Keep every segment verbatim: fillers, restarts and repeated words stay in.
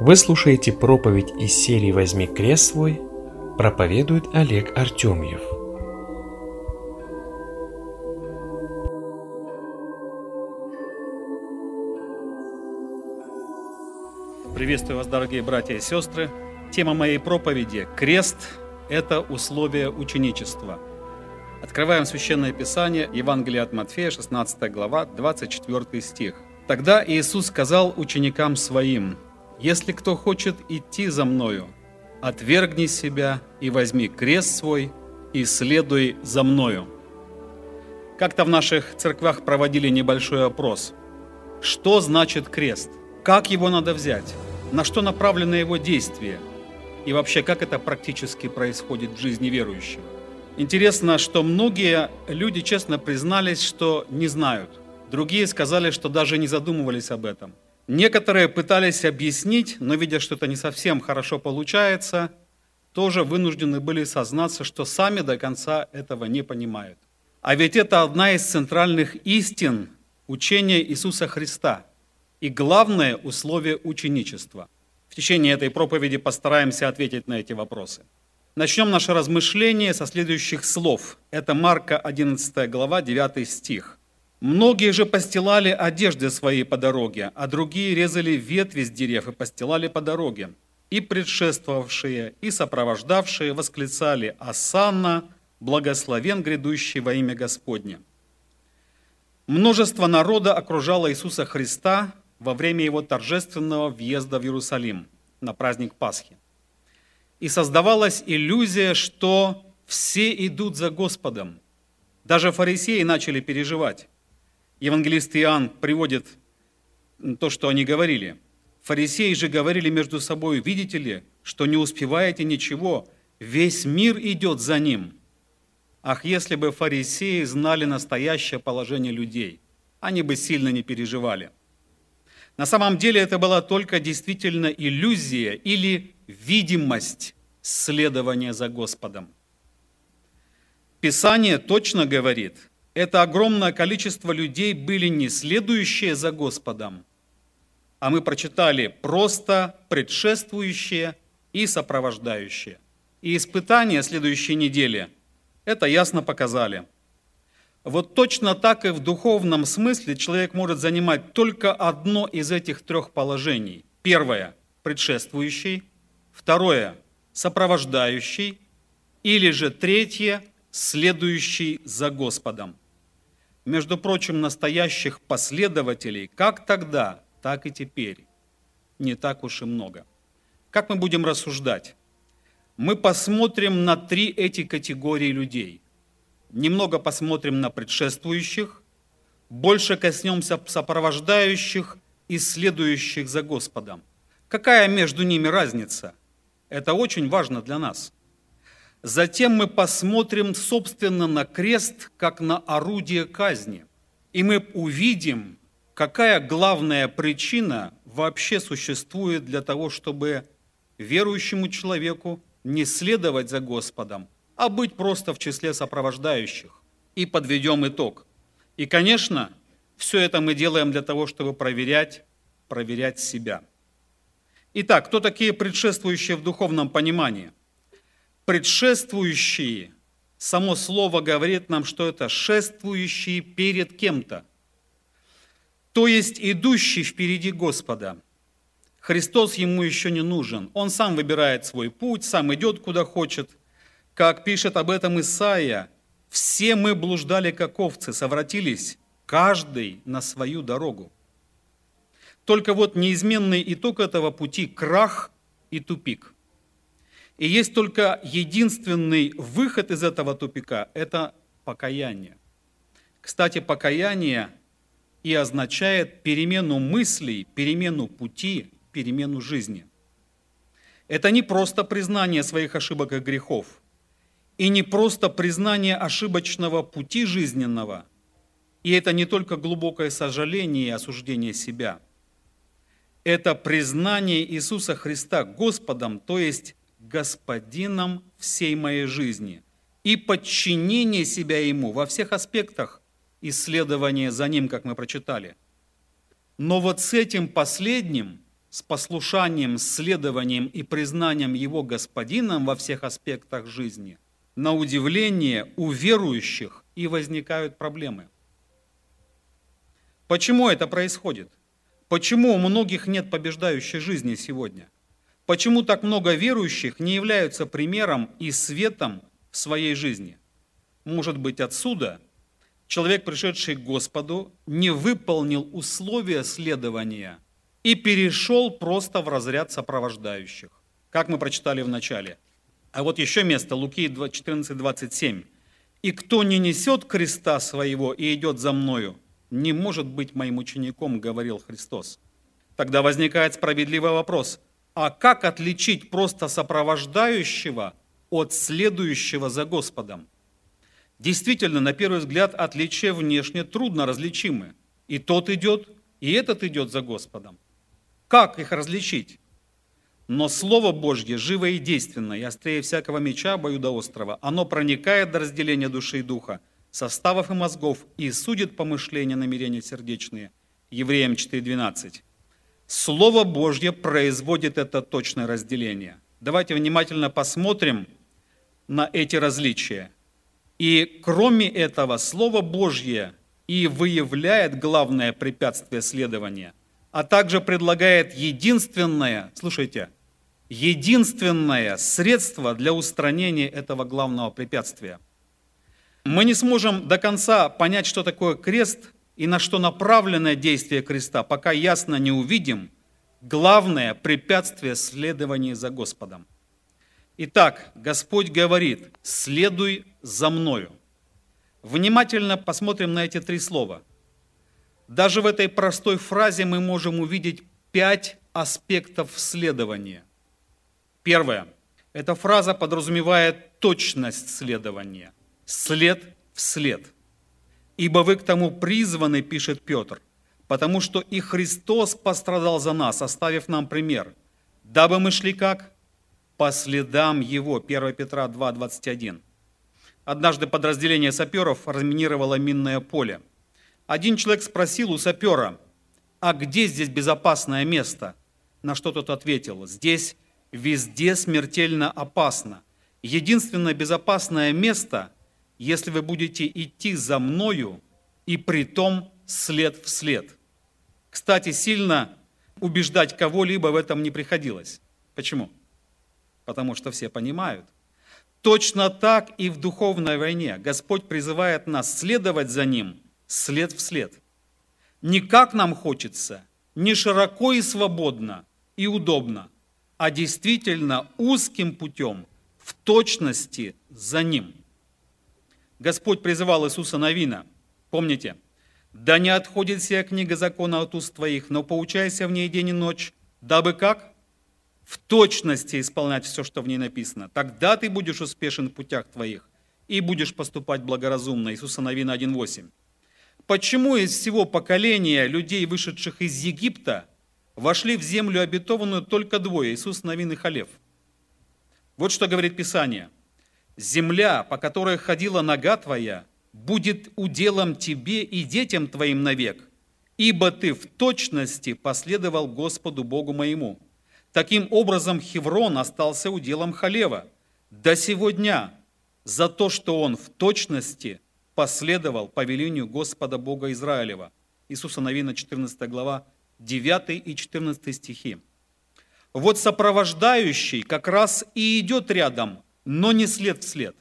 Вы слушаете проповедь из серии «Возьми крест свой», проповедует Олег Артемьев. Приветствую вас, дорогие братья и сестры. Тема моей проповеди – крест – это условие ученичества. Открываем Священное Писание, Евангелие от Матфея, шестнадцатая глава, двадцать четвёртый стих. «Тогда Иисус сказал ученикам Своим: если кто хочет идти за Мною, отвергни себя и возьми крест свой, и следуй за Мною». Как-то в наших церквях проводили небольшой опрос. Что значит крест? Как его надо взять? На что направлено его действие? И вообще, как это практически происходит в жизни верующего? Интересно, что многие люди честно признались, что не знают. Другие сказали, что даже не задумывались об этом. Некоторые пытались объяснить, но видя, что это не совсем хорошо получается, тоже вынуждены были сознаться, что сами до конца этого не понимают. А ведь это одна из центральных истин учения Иисуса Христа и главное условие ученичества. В течение этой проповеди постараемся ответить на эти вопросы. Начнем наше размышление со следующих слов. Это Марка одиннадцатая глава, девятый стих. «Многие же постилали одежды свои по дороге, а другие резали ветви с дерев и постилали по дороге. И предшествовавшие, и сопровождавшие восклицали: Осанна, благословен грядущий во имя Господне». Множество народа окружало Иисуса Христа во время его торжественного въезда в Иерусалим на праздник Пасхи. И создавалась иллюзия, что все идут за Господом. Даже фарисеи начали переживать. Евангелист Иоанн приводит то, что они говорили. Фарисеи же говорили между собой: видите ли, что не успеваете ничего, весь мир идет за ним. Ах, если бы фарисеи знали настоящее положение людей, они бы сильно не переживали. На самом деле это была только действительно иллюзия или видимость следования за Господом. Писание точно говорит, это огромное количество людей были не следующие за Господом, а мы прочитали просто предшествующие и сопровождающие. И испытания следующей недели это ясно показали. Вот точно так и в духовном смысле человек может занимать только одно из этих трех положений. Первое – предшествующий, второе – сопровождающий, или же третье – следующий за Господом. Между прочим, настоящих последователей как тогда, так и теперь не так уж и много. Как мы будем рассуждать? Мы посмотрим на три эти категории людей. Немного посмотрим на предшествующих, больше коснемся сопровождающих и следующих за Господом. Какая между ними разница? Это очень важно для нас. Затем мы посмотрим, собственно, на крест, как на орудие казни. И мы увидим, какая главная причина вообще существует для того, чтобы верующему человеку не следовать за Господом, а быть просто в числе сопровождающих. И подведем итог. И, конечно, все это мы делаем для того, чтобы проверять, проверять себя. Итак, кто такие предшествующие в духовном понимании? Предшествующие, само слово говорит нам, что это шествующие перед кем-то, то есть идущий впереди Господа. Христос ему еще не нужен, он сам выбирает свой путь, сам идет куда хочет. Как пишет об этом Исаия: «Все мы блуждали, как овцы, совратились, каждый на свою дорогу». Только вот неизменный итог этого пути – крах и тупик. И есть только единственный выход из этого тупика – это покаяние. Кстати, покаяние и означает перемену мыслей, перемену пути, перемену жизни. Это не просто признание своих ошибок и грехов, и не просто признание ошибочного пути жизненного, и это не только глубокое сожаление и осуждение себя. Это признание Иисуса Христа Господом, то есть Господином всей моей жизни, и подчинение себя Ему во всех аспектах исследования за Ним, как мы прочитали. Но вот с этим последним с послушанием, следованием и признанием Его Господином во всех аспектах жизни, на удивление у верующих и возникают проблемы. Почему это происходит? Почему у многих нет побеждающей жизни сегодня? Почему так много верующих не являются примером и светом в своей жизни? Может быть, отсюда человек, пришедший к Господу, не выполнил условия следования и перешел просто в разряд сопровождающих, как мы прочитали в начале. А вот еще место, Луки четырнадцать двадцать семь. «И кто не несет креста своего и идет за мною, не может быть моим учеником, говорил Христос». Тогда возникает справедливый вопрос, а как отличить просто сопровождающего от следующего за Господом? Действительно, на первый взгляд, отличия внешне трудно различимы. И тот идет, и этот идет за Господом. Как их различить? Но Слово Божье живо и действенно, и острее всякого меча обоюдоострого. Оно проникает до разделения души и духа, составов и мозгов, и судит помышления, намерения сердечные. Евреям четыре двенадцать. Слово Божье производит это точное разделение. Давайте внимательно посмотрим на эти различия. И кроме этого, Слово Божье и выявляет главное препятствие следования, а также предлагает единственное, слушайте, единственное средство для устранения этого главного препятствия. Мы не сможем до конца понять, что такое крест и на что направлено действие креста, пока ясно не увидим главное препятствие следования за Господом. Итак, Господь говорит: «Следуй за мною». Внимательно посмотрим на эти три слова. Даже в этой простой фразе мы можем увидеть пять аспектов следования. Первое. Эта фраза подразумевает точность следования. След в след. «Ибо вы к тому призваны, пишет Петр, потому что и Христос пострадал за нас, оставив нам пример, дабы мы шли как? По следам Его». первое Петра два двадцать один. Однажды подразделение саперов разминировало минное поле. Один человек спросил у сапера: «А где здесь безопасное место?» На что тот ответил: «Здесь везде смертельно опасно. Единственное безопасное место, если вы будете идти за мною, и притом след в след». Кстати, сильно убеждать кого-либо в этом не приходилось. Почему? Потому что все понимают. Точно так и в духовной войне Господь призывает нас следовать за Ним след в след. Не как нам хочется, не широко и свободно и удобно, а действительно узким путем, в точности за Ним. Господь призывал Иисуса Навина, помните: «Да не отходит сия книга закона от уст твоих, но поучайся в ней день и ночь, дабы как? В точности исполнять все, что в ней написано. Тогда ты будешь успешен в путях твоих и будешь поступать благоразумно». Иисуса Навина один восемь. Почему из всего поколения людей, вышедших из Египта, вошли в землю обетованную только двое: Иисус Навин и Халев? Вот что говорит Писание: «Земля, по которой ходила нога твоя, будет уделом тебе и детям твоим навек, ибо ты в точности последовал Господу Богу моему». Таким образом, Хеврон остался уделом Халева до сего дня за то, что он в точности последовал повелению Господа Бога Израилева. Иисуса Навина, четырнадцатая глава, девятый и четырнадцатый стихи. Вот сопровождающий как раз и идет рядом, но не след в след,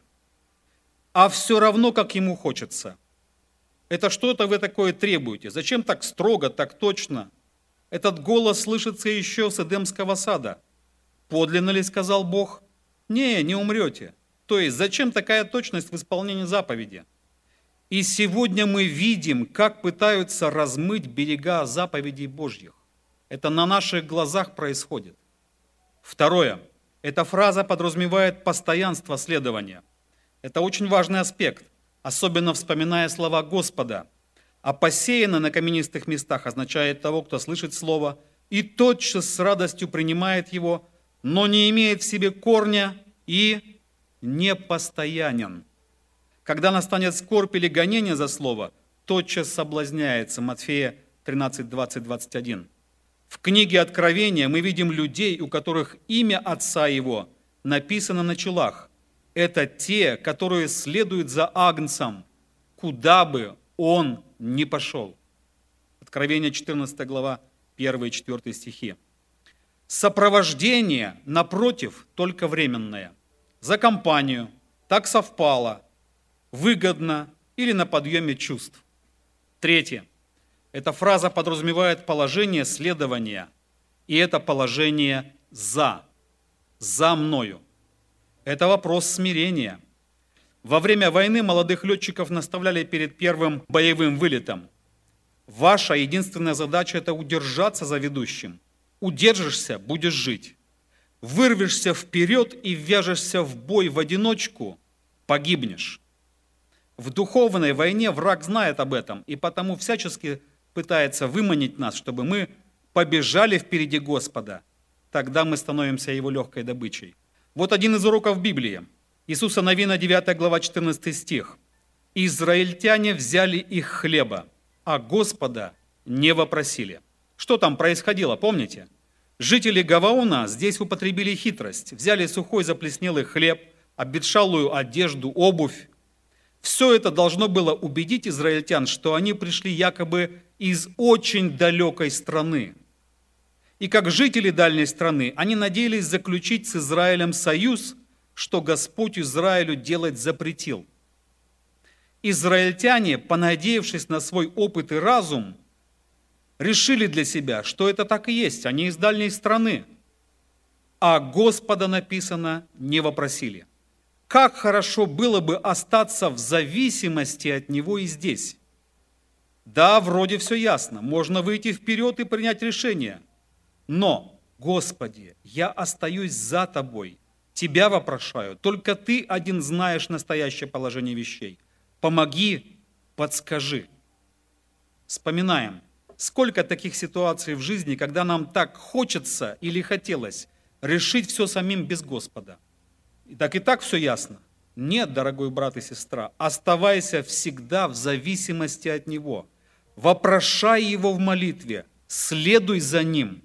а все равно, как ему хочется. Это что-то вы такое требуете? Зачем так строго, так точно? Этот голос слышится еще с Эдемского сада. «Подлинно ли, сказал Бог? Не, не умрете». То есть, зачем такая точность в исполнении заповеди? И сегодня мы видим, как пытаются размыть берега заповедей Божьих. Это на наших глазах происходит. Второе. Эта фраза подразумевает постоянство следования. Это очень важный аспект, особенно вспоминая слова Господа. «А посеяно на каменистых местах» означает того, кто слышит слово и тотчас с радостью принимает его, но не имеет в себе корня и непостоянен. Когда настанет скорбь или гонение за слово, тотчас соблазняется. Матфея тринадцать двадцать двадцать один. В книге Откровения мы видим людей, у которых имя Отца Его написано на челах. Это те, которые следуют за Агнцем, куда бы Он ни пошел. Откровение четырнадцатая глава, первый и четвёртый стихи. Сопровождение, напротив, только временное. За компанию, так совпало, выгодно или на подъеме чувств. Третье. Эта фраза подразумевает положение следования, и это положение «за», «за мною». Это вопрос смирения. Во время войны молодых летчиков наставляли перед первым боевым вылетом. Ваша единственная задача – это удержаться за ведущим. Удержишься – будешь жить. Вырвешься вперед и ввяжешься в бой в одиночку – погибнешь. В духовной войне враг знает об этом, и потому всячески пытается выманить нас, чтобы мы побежали впереди Господа. Тогда мы становимся Его легкой добычей. Вот один из уроков Библии. Иисуса Навина, девятая глава, четырнадцатый стих. «Израильтяне взяли их хлеба, а Господа не вопросили». Что там происходило, помните? Жители Гаваона здесь употребили хитрость. Взяли сухой заплеснелый хлеб, обветшалую одежду, обувь. Все это должно было убедить израильтян, что они пришли якобы из очень далекой страны. И как жители дальней страны, они надеялись заключить с Израилем союз, что Господь Израилю делать запретил. Израильтяне, понадеявшись на свой опыт и разум, решили для себя, что это так и есть, они из дальней страны. А Господа, написано, не вопросили. Как хорошо было бы остаться в зависимости от Него и здесь. Да, вроде все ясно, можно выйти вперед и принять решение. Но, Господи, я остаюсь за Тобой, Тебя вопрошаю, только Ты один знаешь настоящее положение вещей. Помоги, подскажи. Вспоминаем, сколько таких ситуаций в жизни, когда нам так хочется или хотелось решить все самим без Господа. И так и так все ясно. Нет, дорогой брат и сестра, оставайся всегда в зависимости от Него. Вопрошай Его в молитве, следуй за Ним.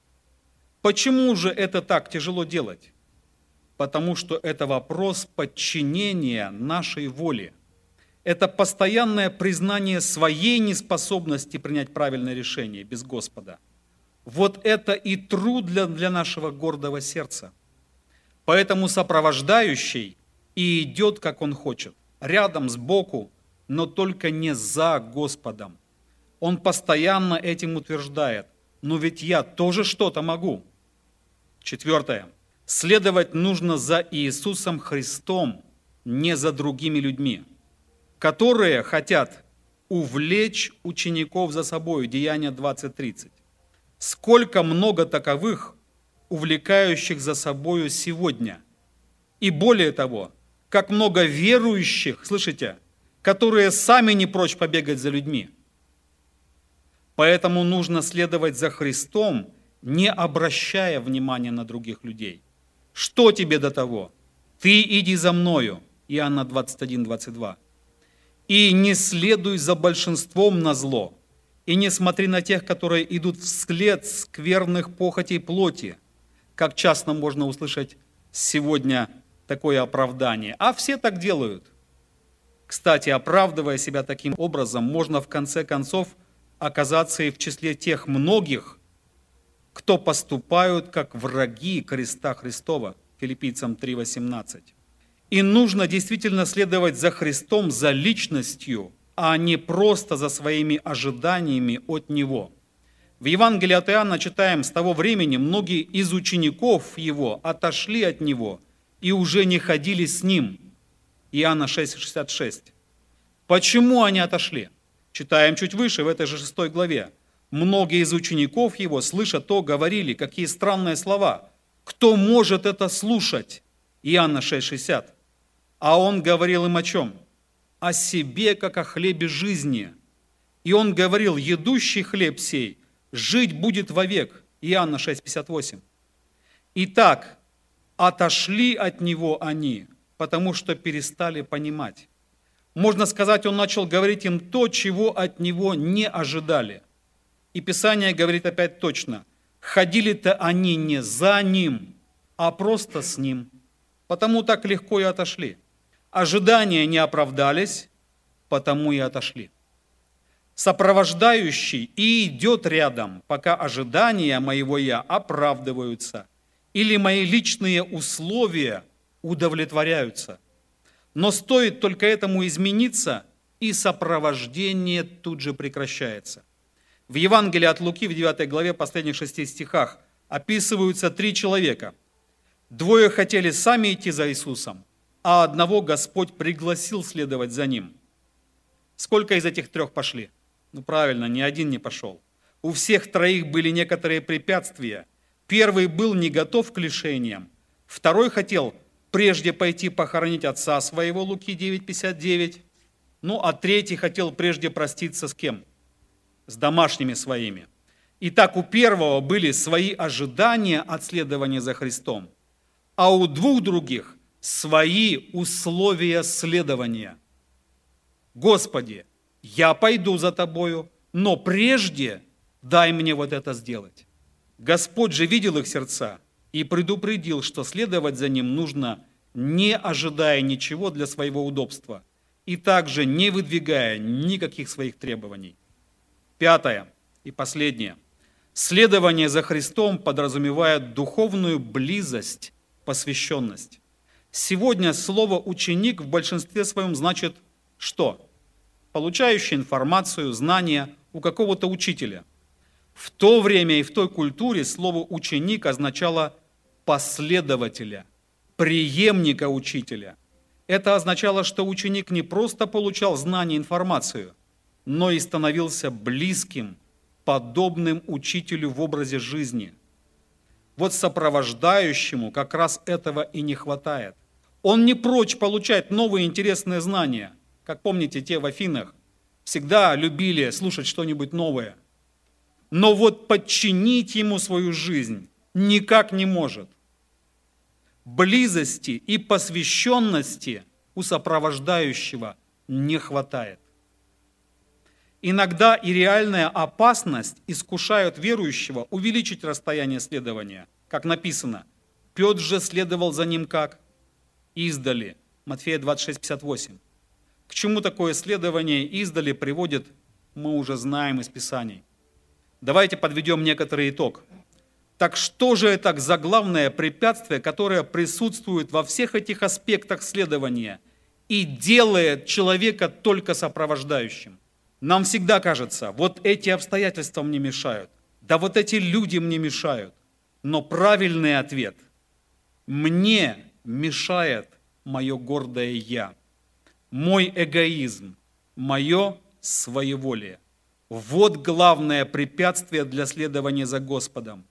Почему же это так тяжело делать? Потому что это вопрос подчинения нашей воле. Это постоянное признание своей неспособности принять правильное решение без Господа. Вот это и труд для, для нашего гордого сердца. Поэтому сопровождающий и идет, как он хочет, рядом, сбоку, но только не за Господом. Он постоянно этим утверждает, но ведь я тоже что-то могу. Четвертое. Следовать нужно за Иисусом Христом, не за другими людьми, которые хотят увлечь учеников за собой. Деяния двадцать тридцать. Сколько много таковых, увлекающих за собою сегодня. И более того, как много верующих, слышите, которые сами не прочь побегать за людьми. Поэтому нужно следовать за Христом, не обращая внимания на других людей. Что тебе до того? Ты иди за мною. Иоанна двадцать один двадцать два. И не следуй за большинством на зло, и не смотри на тех, которые идут вслед скверных похотей плоти, как часто можно услышать сегодня такое оправдание. А все так делают. Кстати, оправдывая себя таким образом, можно в конце концов оказаться и в числе тех многих, кто поступают как враги креста Христова, Филиппийцам три восемнадцать. И нужно действительно следовать за Христом, за личностью, а не просто за своими ожиданиями от Него. В Евангелии от Иоанна читаем: с того времени многие из учеников Его отошли от Него и уже не ходили с Ним. Иоанна шесть шестьдесят шесть. Почему они отошли? Читаем чуть выше, в этой же шестой главе. Многие из учеников Его, слыша то, говорили: какие странные слова. Кто может это слушать? Иоанна шесть шестьдесят. А Он говорил им о чем? О себе, как о хлебе жизни. И Он говорил: едущий хлеб сей жить будет вовек. Иоанна шесть пятьдесят восемь. Итак, отошли от Него они, потому что перестали понимать. Можно сказать, Он начал говорить им то, чего от Него не ожидали. И Писание говорит опять точно: Ходили-то они не за Ним, а просто с Ним. Потому так легко и отошли. Ожидания не оправдались, потому и отошли. Сопровождающий и идет рядом, пока ожидания моего «я» оправдываются или мои личные условия удовлетворяются. Но стоит только этому измениться, и сопровождение тут же прекращается. В Евангелии от Луки в девятой главе, последних шести стихах, описываются три человека. Двое хотели сами идти за Иисусом, а одного Господь пригласил следовать за Ним. Сколько из этих трех пошли? Ну правильно, ни один не пошел. У всех троих были некоторые препятствия. Первый был не готов к лишениям. Второй хотел прежде пойти похоронить отца своего, Луки девять пятьдесят девять. Ну а третий хотел прежде проститься с кем? С домашними своими. Итак, у первого были свои ожидания от следования за Христом, а у двух других свои условия следования. Господи, я пойду за Тобою, но прежде дай мне вот это сделать. Господь же видел их сердца и предупредил, что следовать за Ним нужно, не ожидая ничего для своего удобства и также не выдвигая никаких своих требований. Пятое и последнее. Следование за Христом подразумевает духовную близость, посвященность. Сегодня слово «ученик» в большинстве своем значит что? Получающий информацию, знания у какого-то учителя. В то время и в той культуре слово «ученик» означало последователя, преемника учителя. Это означало, что ученик не просто получал знания и информацию, но и становился близким, подобным учителю в образе жизни. Вот сопровождающему как раз этого и не хватает. Он не прочь получать новые интересные знания. Как помните, те в Афинах всегда любили слушать что-нибудь новое. Но вот подчинить ему свою жизнь никак не может. Близости и посвященности у сопровождающего не хватает. Иногда и реальная опасность искушают верующего увеличить расстояние следования. Как написано, Петр же следовал за ним как? Издали. Матфея двадцать шесть пятьдесят восемь. К чему такое следование издали приводит, мы уже знаем из Писаний. Давайте подведем некоторый итог. Так что же это заглавное препятствие, которое присутствует во всех этих аспектах следования и делает человека только сопровождающим? Нам всегда кажется, вот эти обстоятельства мне мешают, да вот эти люди мне мешают. Но правильный ответ – мне мешает мое гордое «я», мой эгоизм, мое своеволие. Вот главное препятствие для следования за Господом.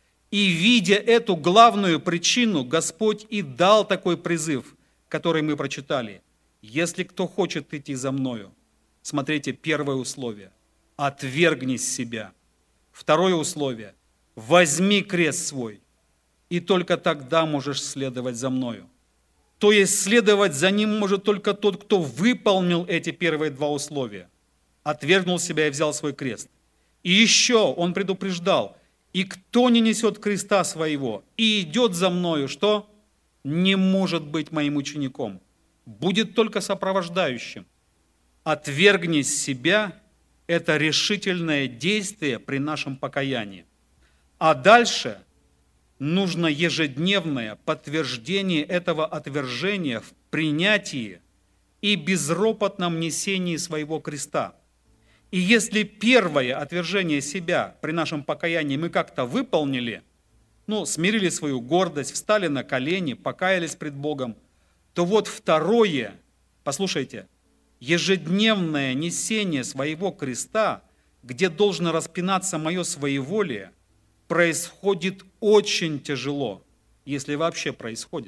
И видя эту главную причину, Господь и дал такой призыв, который мы прочитали. Если кто хочет идти за мною, смотрите, первое условие – отвергни себя. Второе условие – возьми крест свой, и только тогда можешь следовать за мною. То есть следовать за ним может только тот, кто выполнил эти первые два условия. Отвергнул себя и взял свой крест. И еще он предупреждал, и кто не несет креста своего и идет за мною, что? Не может быть моим учеником, будет только сопровождающим. Отвергни себя – это решительное действие при нашем покаянии. А дальше нужно ежедневное подтверждение этого отвержения в принятии и безропотном несении своего креста. И если первое отвержение себя при нашем покаянии мы как-то выполнили, ну, смирили свою гордость, встали на колени, покаялись пред Богом, то вот второе, послушайте, ежедневное несение своего креста, где должно распинаться мое своеволие, происходит очень тяжело, если вообще происходит.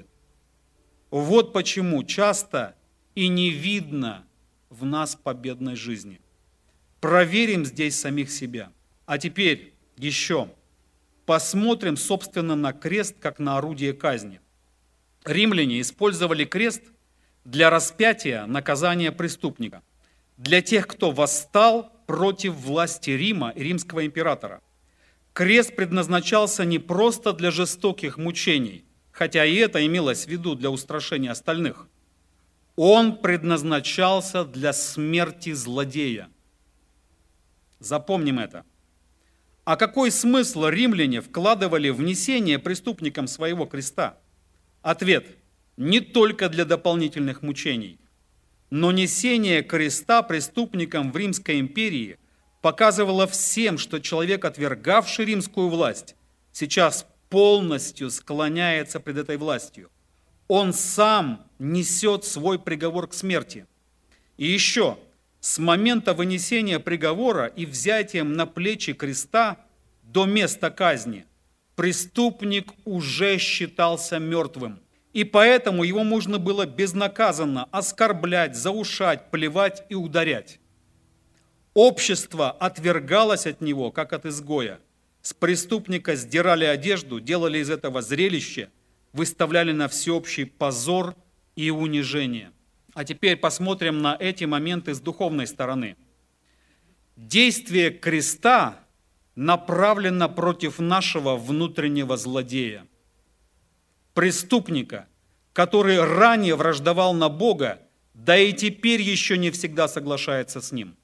Вот почему часто и не видно в нас победной жизни. Проверим здесь самих себя. А теперь еще посмотрим, собственно, на крест, как на орудие казни. Римляне использовали крест для распятия наказания преступника, для тех, кто восстал против власти Рима и римского императора. Крест предназначался не просто для жестоких мучений, хотя и это имелось в виду для устрашения остальных. Он предназначался для смерти злодея. Запомним это. А какой смысл римляне вкладывали в несение преступникам своего креста? Ответ – не только для дополнительных мучений, но несение креста преступникам в Римской империи показывало всем, что человек, отвергавший римскую власть, сейчас полностью склоняется пред этой властью. Он сам несет свой приговор к смерти. И еще, с момента вынесения приговора и взятием на плечи креста до места казни преступник уже считался мертвым. И поэтому его можно было безнаказанно оскорблять, заушать, плевать и ударять. Общество отвергалось от него, как от изгоя. С преступника сдирали одежду, делали из этого зрелище, выставляли на всеобщий позор и унижение. А теперь посмотрим на эти моменты с духовной стороны. Действие креста направлено против нашего внутреннего злодея. Преступника, который ранее враждовал на Бога, да и теперь еще не всегда соглашается с Ним.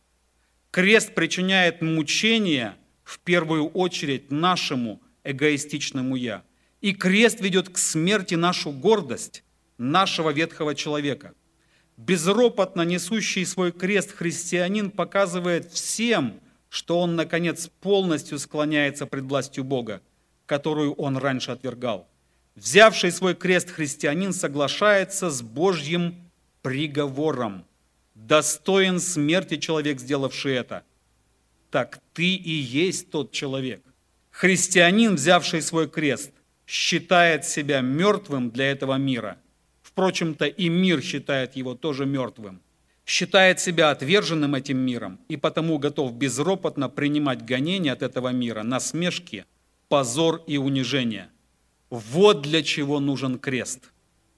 Крест причиняет мучения в первую очередь нашему эгоистичному «я». И крест ведет к смерти нашу гордость, нашего ветхого человека. Безропотно несущий свой крест христианин показывает всем, что он, наконец, полностью склоняется пред властью Бога, которую он раньше отвергал. Взявший свой крест христианин соглашается с Божьим приговором. Достоин смерти человек, сделавший это. Так ты и есть тот человек. Христианин, взявший свой крест, считает себя мертвым для этого мира. Впрочем-то, и мир считает его тоже мертвым. Считает себя отверженным этим миром и потому готов безропотно принимать гонения от этого мира, насмешки, позор и унижение. Вот для чего нужен крест.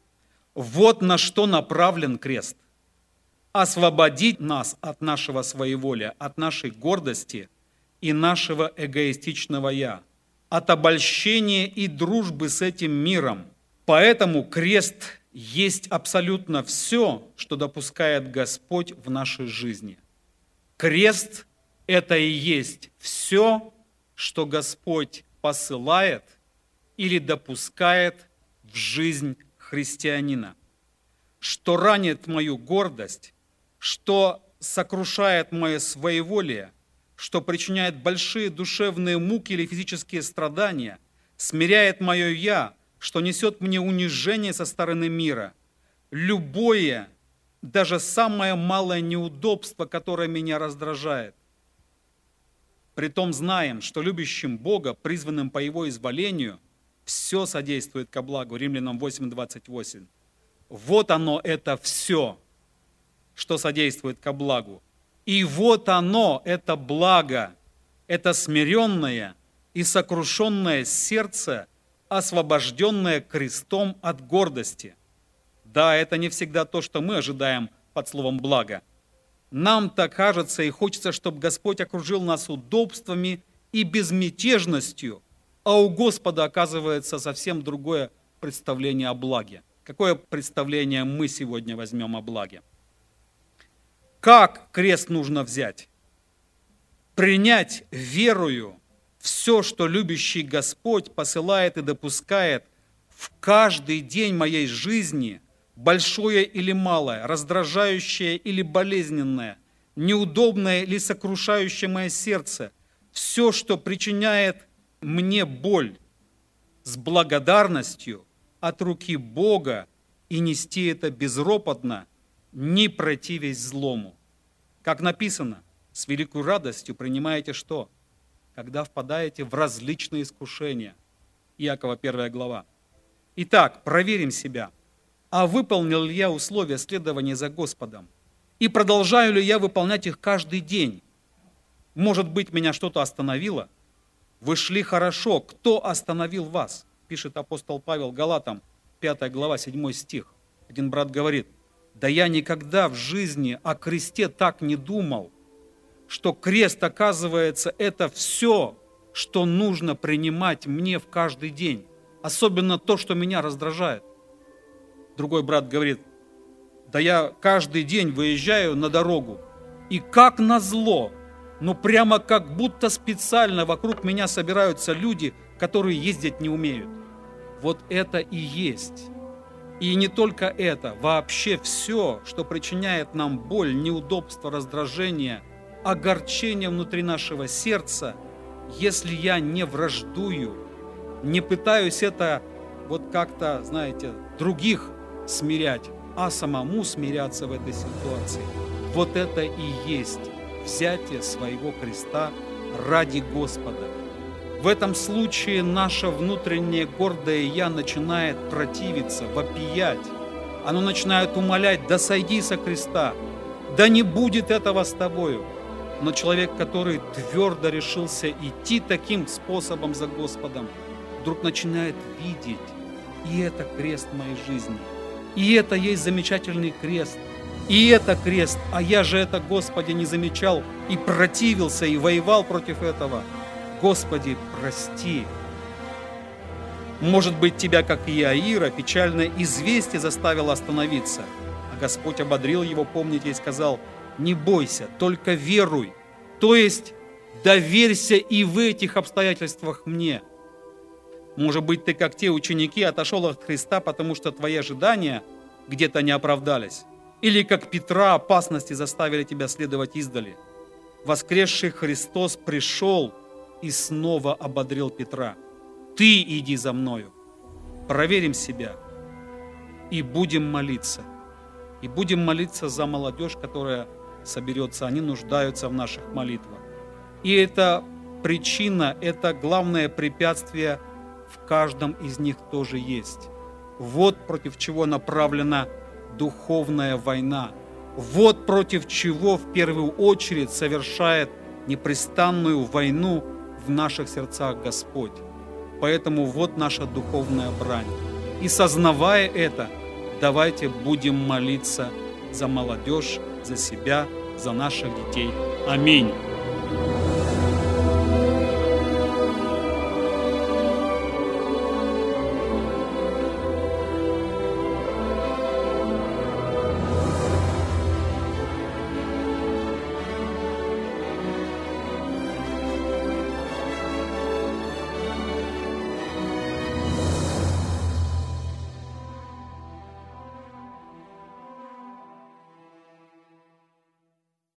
Вот на что направлен крест. Освободить нас от нашего своеволия, от нашей гордости и нашего эгоистичного «я», от обольщения и дружбы с этим миром. Поэтому крест есть абсолютно все, что допускает Господь в нашей жизни. Крест – это и есть все, что Господь посылает или допускает в жизнь христианина. Что ранит мою гордость, что сокрушает мое своеволие, что причиняет большие душевные муки или физические страдания, смиряет мое «я», что несет мне унижение со стороны мира. Любое, даже самое малое неудобство, которое меня раздражает. Притом знаем, что любящим Бога, призванным по Его изволению, все содействует ко благу. Римлянам восемь двадцать восемь. Вот оно, это все, что содействует ко благу. И вот оно, это благо, это смиренное и сокрушенное сердце, освобожденное крестом от гордости. Да, это не всегда то, что мы ожидаем под словом «благо». Нам так кажется и хочется, чтобы Господь окружил нас удобствами и безмятежностью, а у Господа оказывается совсем другое представление о благе. Какое представление мы сегодня возьмем о благе? Как крест нужно взять? Принять верою все, что любящий Господь посылает и допускает в каждый день моей жизни, большое или малое, раздражающее или болезненное, неудобное или сокрушающее мое сердце, все, что причиняет мне боль, с благодарностью от руки Бога и нести это безропотно, не противясь злому. Как написано, с великой радостью принимаете что? Когда впадаете в различные искушения. Иакова первая глава. Итак, проверим себя. А выполнил ли я условия следования за Господом? И продолжаю ли я выполнять их каждый день? Может быть, меня что-то остановило? Вы шли хорошо. Кто остановил вас? Пишет апостол Павел Галатам, пятая глава, седьмой стих. Один брат говорит: да я никогда в жизни о кресте так не думал, что крест, оказывается, это все, что нужно принимать мне в каждый день, особенно то, что меня раздражает. Другой брат говорит: да я каждый день выезжаю на дорогу, и как назло, ну прямо как будто специально вокруг меня собираются люди, которые ездить не умеют. Вот это и есть. И не только это, вообще все, что причиняет нам боль, неудобство, раздражение, огорчение внутри нашего сердца, если я не враждую, не пытаюсь это вот как-то, знаете, других смирять, а самому смиряться в этой ситуации, вот это и есть взятие своего креста ради Господа. В этом случае наше внутреннее гордое «я» начинает противиться, вопиять. Оно начинает умолять: да сойди со креста, да не будет этого с тобою. Но человек, который твердо решился идти таким способом за Господом, вдруг начинает видеть: и это крест моей жизни, и это есть замечательный крест, и это крест, а я же это, Господи, не замечал и противился, и воевал против этого. Господи, прости. Может быть, тебя, как и Иаира, печальное известие заставило остановиться, а Господь ободрил его, помните, и сказал: не бойся, только веруй, то есть доверься и в этих обстоятельствах мне. Может быть, ты, как те ученики, отошел от Христа, потому что твои ожидания где-то не оправдались, или как Петра опасности заставили тебя следовать издали. Воскресший Христос пришел и снова ободрил Петра: ты иди за мною. Проверим себя и будем молиться. И будем молиться за молодежь, которая соберется. Они нуждаются в наших молитвах. И эта причина, это главное препятствие в каждом из них тоже есть. Вот против чего направлена духовная война. Вот против чего в первую очередь совершает непрестанную войну в наших сердцах Господь. Поэтому вот наша духовная брань. И сознавая это, давайте будем молиться за молодежь, за себя, за наших детей. Аминь.